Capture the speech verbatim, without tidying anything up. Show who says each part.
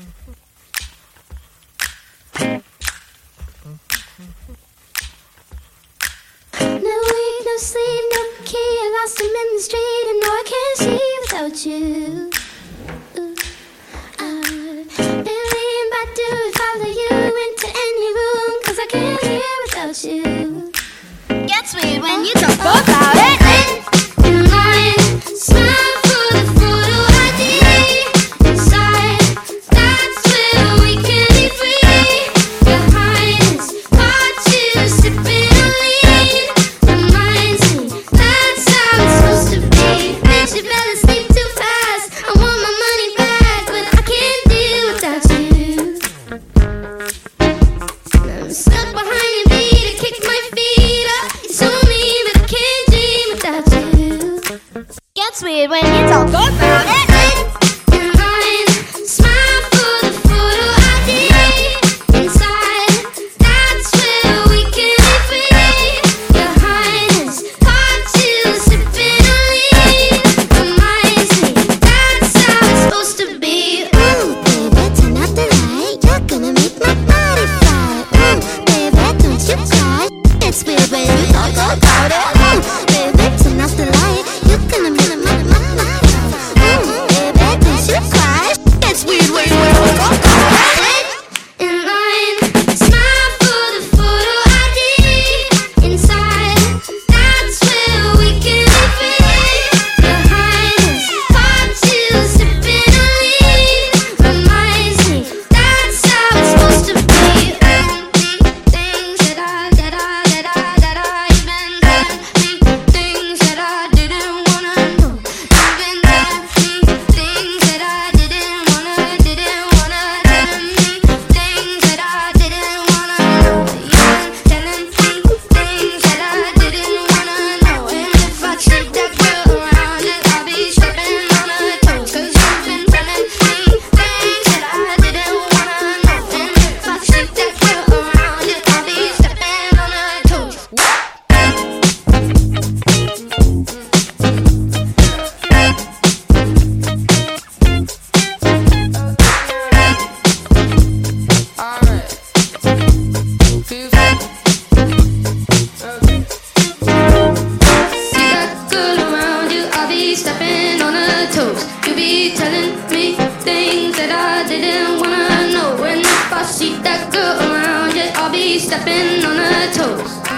Speaker 1: No week, no sleep, no key. I lost him in the street, and no, I can't see without you. Ooh. I've been leading by to follow you into any room, 'cause I can't hear without you.
Speaker 2: Gets weird when you talk about it.
Speaker 1: In line, smile for the photo I D. Inside, that's where we can be free. Behind us, caught you sipping on lean. Reminds me, that's how it's supposed to be. Bitch, you better sleep too fast. I want my money back, but I can't deal without you. I'm stuck behind your beat, I kick my feet up. It's so mean, but I can't dream without you.
Speaker 2: Gets weird when you talk about it.
Speaker 1: In line, smile for the photo I D. Inside, that's where we can be free. Behind us, caught you sipping on lean. Reminds me, that's how it's supposed to be.
Speaker 3: Ooh, baby, turn out the light. You're gonna make my body fly. Ooh, baby, don't you cry. It's weird when you talk about it. Ooh, baby, turn out the light. You're gonna make my body fly. Ooh, baby, don't you cry. It's weird when you talk about it.
Speaker 1: In line, smile for the photo I D. Inside, that's where we can be free. Behind us, caught you sipping on lean. Reminds me, that's how it's supposed to be. Things that I, that I, that I, that I been done. Things that I didn't wanna know. You've been telling me things that I didn't wanna, didn't wanna tell me. Things that I didn't wanna know. You've been telling me things that I didn't wanna know. And if I treat that girl around it, I'll be stepping on her toes. 'Cause you've been telling me things that I didn't wanna know. And if I treat that girl around it, I'll be stepping on her toes. See that girl around you, I'll be stepping on her toes. You be telling me things that I didn't wanna know. And if I see that girl around you, I'll be stepping on her toes.